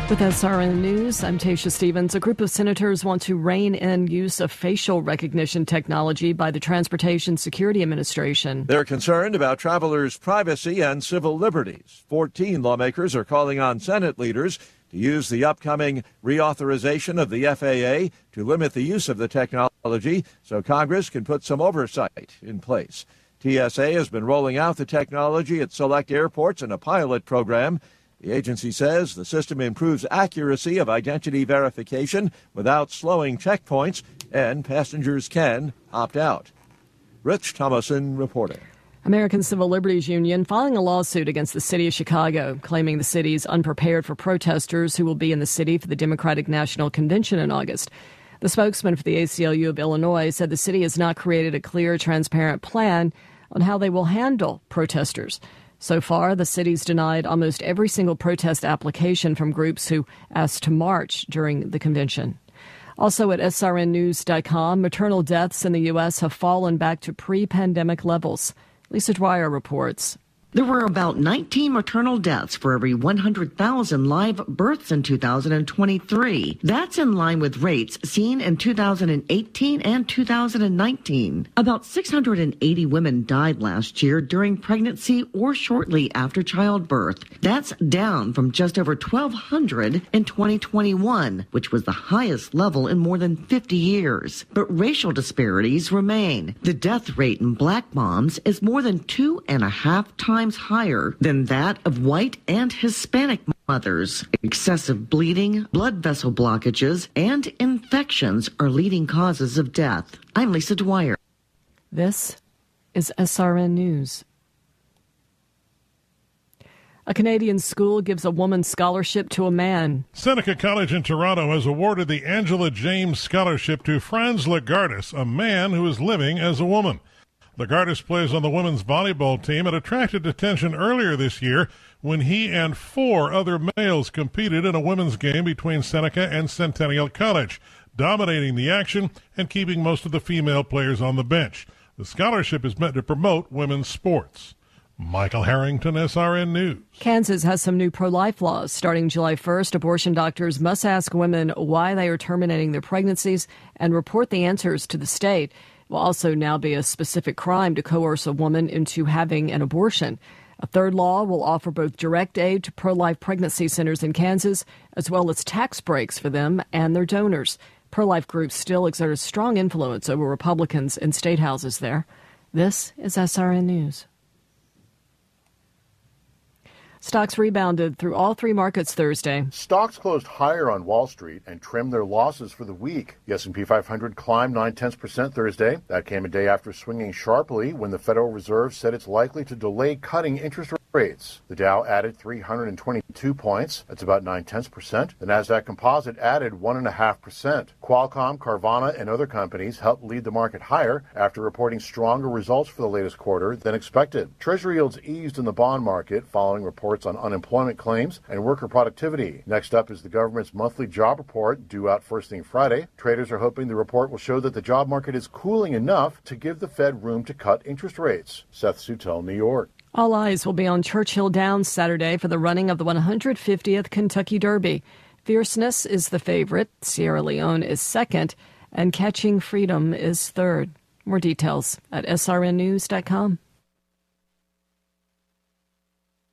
With SRN News, I'm Tasha Stevens. A group of senators want to rein in use of facial recognition technology by the Transportation Security Administration. They're concerned about travelers' privacy and civil liberties. 14 lawmakers are calling on Senate leaders to use the upcoming reauthorization of the FAA to limit the use of the technology so Congress can put some oversight in place. TSA has been rolling out the technology at select airports in a pilot program. The agency says the system improves accuracy of identity verification without slowing checkpoints, and passengers can opt out. Rich Thomason reporting. American Civil Liberties Union filing a lawsuit against the city of Chicago, claiming the city is unprepared for protesters who will be in the city for the Democratic National Convention in August. The spokesman for the ACLU of Illinois said the city has not created a clear, transparent plan on how they will handle protesters. So far, the city's denied almost every single protest application from groups who asked to march during the convention. Also at srnnews.com, maternal deaths in the U.S. have fallen back to pre-pandemic levels. Lisa Dwyer reports. There were about 19 maternal deaths for every 100,000 live births in 2023. That's in line with rates seen in 2018 and 2019. About 680 women died last year during pregnancy or shortly after childbirth. That's down from just over 1,200 in 2021, which was the highest level in more than 50 years. But racial disparities remain. The death rate in black moms is more than 2.5 times higher than that of white and Hispanic mothers. Excessive bleeding, blood vessel blockages, and infections are leading causes of death. I'm Lisa Dwyer. This is SRN News. A Canadian school gives a woman scholarship to a man. Seneca College in Toronto has awarded the Angela James Scholarship to Franz Lagardis, a man who is living as a woman. Lagardis plays on the women's volleyball team and attracted attention earlier this year when he and 4 other males competed in a women's game between Seneca and Centennial College, dominating the action and keeping most of the female players on the bench. The scholarship is meant to promote women's sports. Michael Harrington, SRN News. Kansas has some new pro-life laws. Starting July 1st, abortion doctors must ask women why they are terminating their pregnancies and report the answers to the state. It will also now be a specific crime to coerce a woman into having an abortion. A third law will offer both direct aid to pro-life pregnancy centers in Kansas, as well as tax breaks for them and their donors. Pro-life groups still exert a strong influence over Republicans in state houses there. This is SRN News. Stocks rebounded through all 3 markets Thursday. Stocks closed higher on Wall Street and trimmed their losses for the week. The S&P 500 climbed 0.9% Thursday. That came a day after swinging sharply when the Federal Reserve said it's likely to delay cutting interest rates. The Dow added 322 points. That's about 0.9%. The Nasdaq Composite added 1.5%. Qualcomm, Carvana, and other companies helped lead the market higher after reporting stronger results for the latest quarter than expected. Treasury yields eased in the bond market following reports on unemployment claims and worker productivity. Next up is the government's monthly job report due out first thing Friday. Traders are hoping the report will show that the job market is cooling enough to give the Fed room to cut interest rates. Seth Sutel, New York. All eyes will be on Churchill Downs Saturday for the running of the 150th Kentucky Derby. Fierceness is the favorite, Sierra Leone is second, and Catching Freedom is third. More details at srnnews.com.